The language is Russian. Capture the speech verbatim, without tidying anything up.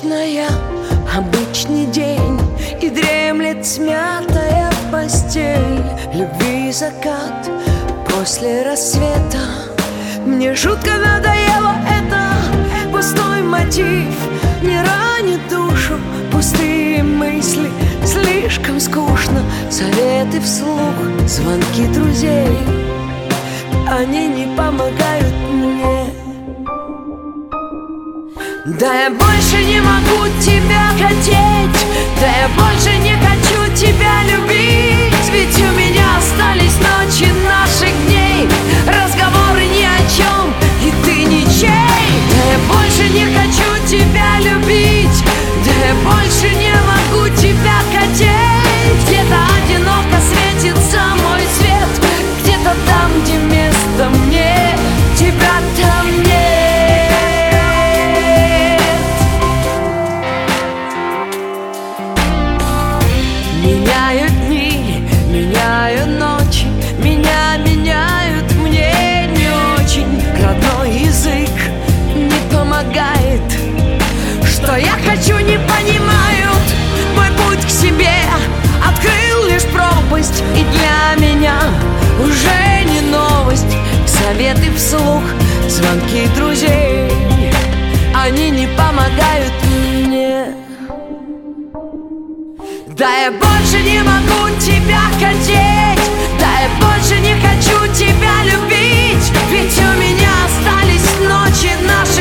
обычная, обычный день, и дремлет смятая постель. Любви закат после рассвета. Мне жутко надоело это, пустой мотив не ранит душу, пустые мысли, слишком скучно. Советы вслух, звонки друзей, они не помогают мне. Да я больше не могу тебя хотеть, да я больше не хочу тебя любить. Ведь у меня остались ночи наших дней, разговоры ни о чем, и ты ничей. Да я больше не хочу тебя любить, да я больше не могу тебя хотеть. Где-то одиноко светится мой свет, где-то там, где место мне, тебя там нет. Меняют дни, меняют ночи, меня меняют, мне не очень. Родной язык не помогает, что я хочу, не понимают. Мой путь к себе открыл лишь пропасть, и для меня уже не новость. Советы вслух, звонки друзей, они не помогают мне. Да я больше не могу тебя хотеть, да я больше не хочу тебя любить. Ведь у меня остались ночи наши